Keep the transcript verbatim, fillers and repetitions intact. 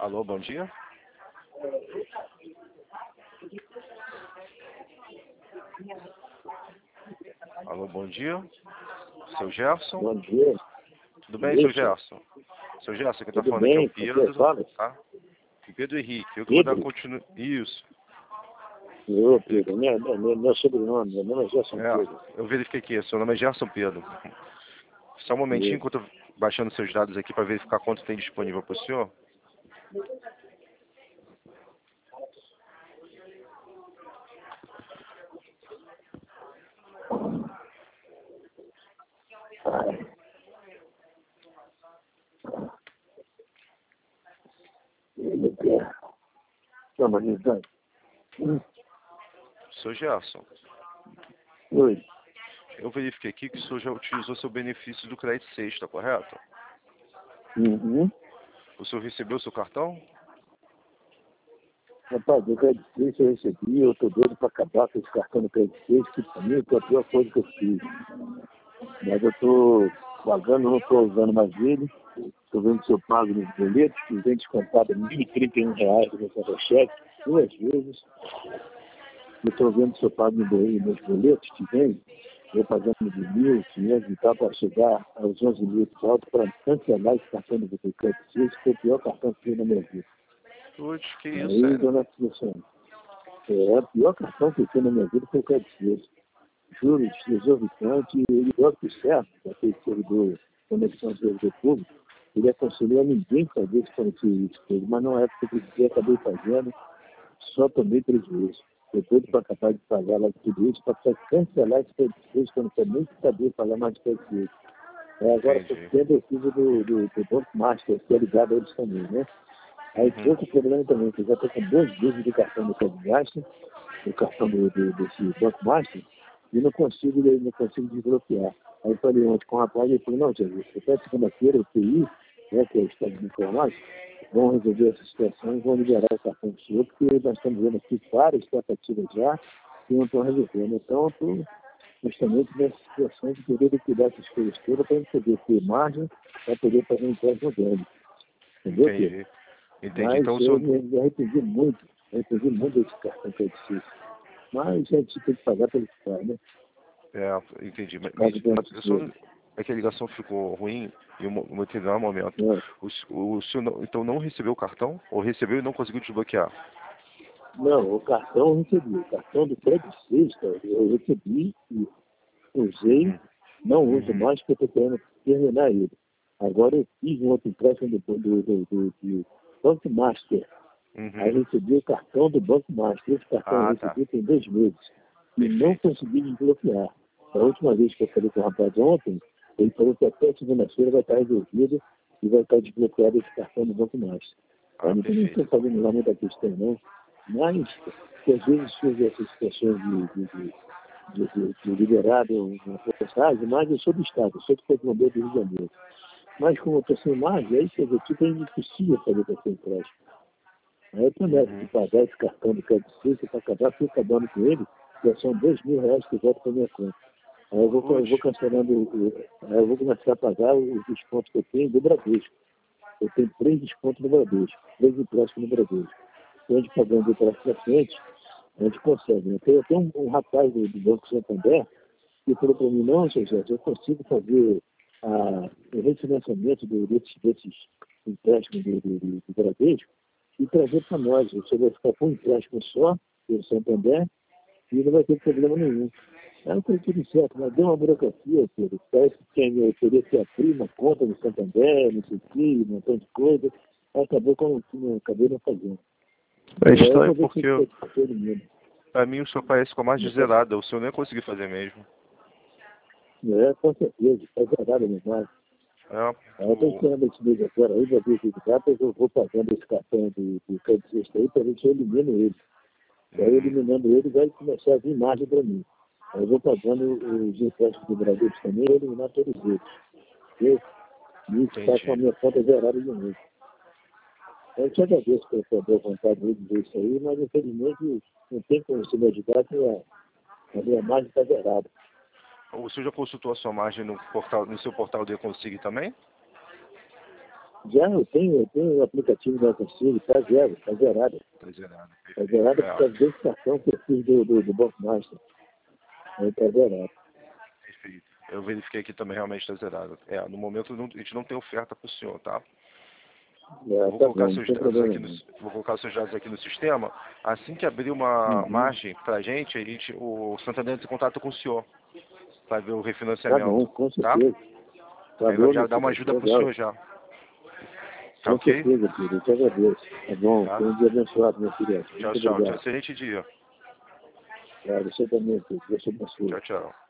Alô, bom dia. Alô, bom dia. Seu Gerson? Bom dia. Tudo bem, Isso. seu Gerson? Seu Gerson, quem tá Tudo falando aqui é bem? o Pedro, Fala. tá? O Pedro Henrique. Eu que vou dar Pedro? continu... Isso. Ô, Pedro, meu, meu, meu sobrenome, meu nome é Gerson Pedro. É, eu verifiquei aqui, seu nome é Gerson Pedro. Só um momentinho Isso. enquanto eu tô baixando seus dados aqui para verificar quanto tem disponível para o senhor. Ele quer. Toma, Nizam. Seu Gerson, Oi. eu verifiquei aqui que o senhor já utilizou seu benefício do crédito sexta, correto? Uhum. O senhor recebeu seu cartão? Rapaz, eu crédito eu recebi, eu tô doido pra acabar com esse cartão do crédito que pra mim foi a pior coisa que eu fiz. Mas eu tô pagando, não tô usando mais ele. Tô vendo se eu pago nos boletos, que vem descontado mil e trinta e um reais do meu contra-cheque, duas vezes. Eu tô vendo se eu pago nos boletos que vem, eu pagando de mil, quinhentos e tal, para chegar aos onze mil de volta, para cancelar esse cartão do crédito. Esse foi o pior cartão que eu fiz na minha vida. Putz, que isso, Aí, sério? dona Silvia, é, o pior cartão que eu fiz na minha vida foi o crédito Suisse. Juros exorbitantes, ele deu tudo certo, aquele servidor conexão do servidor público, ele aconselhou a ninguém fazer esse conhecimento, mas não é porque eu acabei fazendo, só tomei prejuízo. Eu estou para capaz de pagar lá tudo isso, para cancelar esse crédito, que eu não quero nem saber pagar mais crédito. É, agora, por Entendi. tempo, eu fiz do, do, do Banco Master, que é ligado a eles também, né? Aí, Uhum. outro problema também, que eu já estou com dois vezes de cartão do Crédito Master, o cartão do, do, desse Banco Master, e não consigo, não consigo desbloquear. Aí eu falei ontem com o rapaz, ele falou, não, Jesus, até segunda-feira o T I, né, que é o Estado de Informática, vão resolver essa situação e vão liberar o cartão do senhor, porque nós estamos vendo aqui várias tentativas já que não estão resolvendo. Então, eu estou justamente nessa situação de poder liquidar essas coisas todas para poder ter margem para poder fazer um empréstimo grande. Entendeu, Pedro? Entendi. Entendi. Mas Então o eu senhor... me, me arrependi muito, me arrependi muito desse cartão que eu disse. Mas a gente tem que pagar pelo que faz, né? É, entendi. Mas, Caso tenha mas eu só... sido. É que a ligação ficou ruim em um um determinado momento. Não, O, s- o senhor não, então não recebeu o cartão? Ou recebeu e não conseguiu desbloquear? não, o cartão eu recebi. O cartão do crédito sexta eu recebi e usei, Uhum. não uso Uhum. mais porque eu estou querendo terminar ele. Agora eu fiz um outro empréstimo do, do, do, do, do Banco Master. Aí Uhum. recebi o cartão do Banco Master. Esse cartão eu Ah, tá. recebi tem dois meses. E não Perfeito. consegui desbloquear. A última vez que eu falei com o rapaz ontem, ele falou que até segunda-feira vai estar resolvido e vai estar desbloqueado esse cartão do Banco Master. Ah, Aí não tem perfeito. nem fazendo lá muita questão, não. Mas, que às vezes surge essas situações de, de, de, de, de, de liberado uma postagem, mas eu sou do Estado, eu sou do Corpo Bombeiro do Rio de Janeiro. Mas como eu estou sem margem, aí quer dizer, fica impossível fazer para ser empréstimo. Aí eu prometo de Uhum. pagar esse cartão do crédito suíço para acabar, fui acabando com ele, já são dois mil reais que voltam para minha conta. Aí eu vou, eu Putz, vou cancelando, o- aí eu vou começar a pagar os descontos que eu tenho do Bradesco. Eu tenho três descontos no Bradesco, três empréstimos no Bradesco. Se a gente pagando o empréstimo para frente, a gente consegue. Né? Tem até um, um rapaz do, do Banco Santander que falou para mim, não, seu Jorge, eu consigo fazer a, o refinanciamento do, desses, desses empréstimos do, do, do, do Bradesco e trazer para nós. Você vai ficar com um empréstimo só, pelo Santander, e não vai ter problema nenhum. Aí foi tudo certo, mas deu uma burocracia, Pedro. Parece que eu teria que abrir uma conta no Santander, não sei o que, um montão de coisa. Aí acabou com não, acabei não fazendo. é É, eu estranho vou ver se porque isso para todo mundo. pra mim o senhor parece com a mais de Então, zerada. O senhor nem ia conseguir fazer mesmo. é, com certeza, está zerado mesmo. Aí É, eu estou o... esperando esse mês agora, aí vai ver os datas, eu vou pagando esse cartão de, de crédito sexta aí para ver se eu elimino ele. Aí Uhum. eliminando ele vai começar a vir margem para mim. Aí eu vou pagando os impostos do Brasil também e eliminar todos eles. Entendeu? E isso está com a Entendi. minha conta zerada de novo. Eu te agradeço pela sua boa vontade de dizer isso aí, mas infelizmente não tem como você me ajudar que a, a minha margem está zerada. O senhor já consultou a sua margem no, portal, no seu portal do Econsig também? Já, eu tenho, eu tenho o aplicativo da Consigo, está zero, está zerado. Está zerado. Está zerado por causa desse cartão que eu fiz do, do, do Banco Master. Está zerado. Perfeito. Eu verifiquei aqui também, realmente está zerado. É, no momento não, a gente não tem oferta para o senhor, tá? É, Eu vou, tá colocar bom, seus não tem dados problema aqui no, não. vou colocar seus dados aqui no sistema. Assim que abrir uma Uhum. margem para a gente, a gente, o Santander entra em contato com o senhor para ver o Tá refinanciamento, bom, com tá? certeza. Tá Aí vai bom, já meu dar uma filho, ajuda para o legal. senhor já. Tá Com ok? certeza, filho, eu te agradeço. Tá bom, Tá? tenha um dia abençoado, meu filho. Tchau, Muito tchau. Tchau. obrigado. Excelente dia. Tá, você também, filho. Deus te abençoe. Tchau, tchau.